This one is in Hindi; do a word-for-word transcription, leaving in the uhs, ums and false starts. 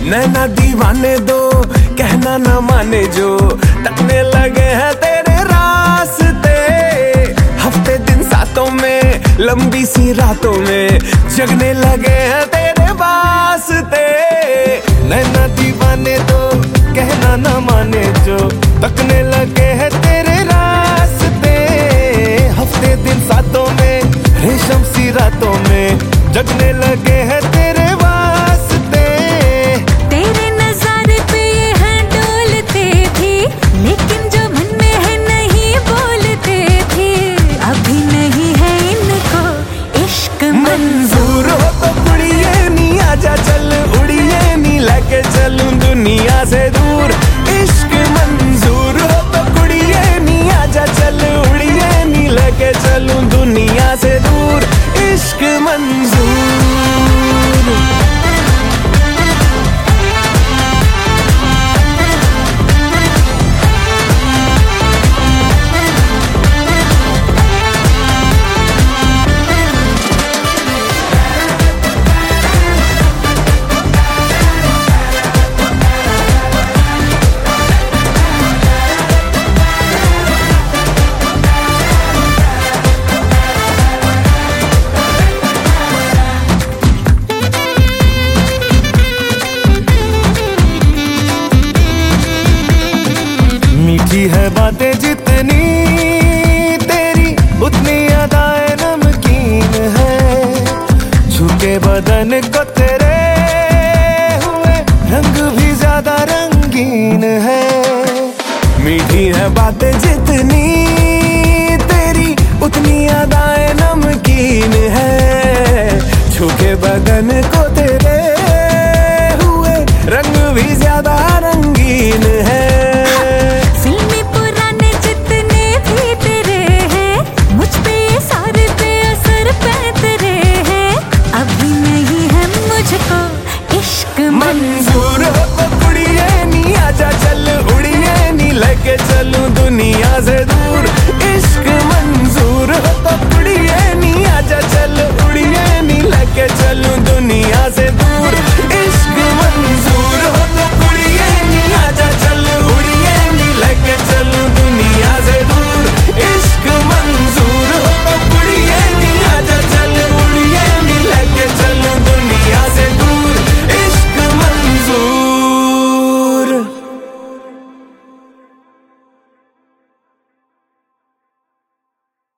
नैना दीवाने दो, कहना ना माने जो, तकने लगे हैं तेरे रास्ते। हफ्ते दिन सातों में, लंबी सी रातों में, जगने लगे हैं तेरे वास्ते। नैना दीवाने दो, कहना ना माने जो, तकने लगे हैं तेरे रास्ते। हफ्ते दिन सातों में, रेशम सी रातों में, जगने लगे हैं तेरे वास्ते। तेरे नजारे पे ये हैं डोलते भी, लेकिन जो मन में है नहीं बोलते भी। अभी नहीं है इनको इश्क मंजूर हो तो कुड़िए नी आजा चल, उड़िए नी लेके चलूं दुनिया से दूर। इश्क मंजूर हो तो कुड़िए नी आजा चल, उड़िए नी लेके चलूं दुनिया से दूर। इश्क मंजूर। मीठी है बातें जितनी तेरी, उतनी अदाएं नमकीन है। झुके बदन को तेरे हुए रंग भी ज्यादा रंगीन है। मीठी है बातें जितनी तेरी, उतनी अदाएं नमकीन है। झुके बदन को तेरे हुए रंग भी ज्यादा रंगीन है। मंजूर हो तो कुड़िए नी आजा चल, उड़िए नी लेके चलूं दुनिया से दूर।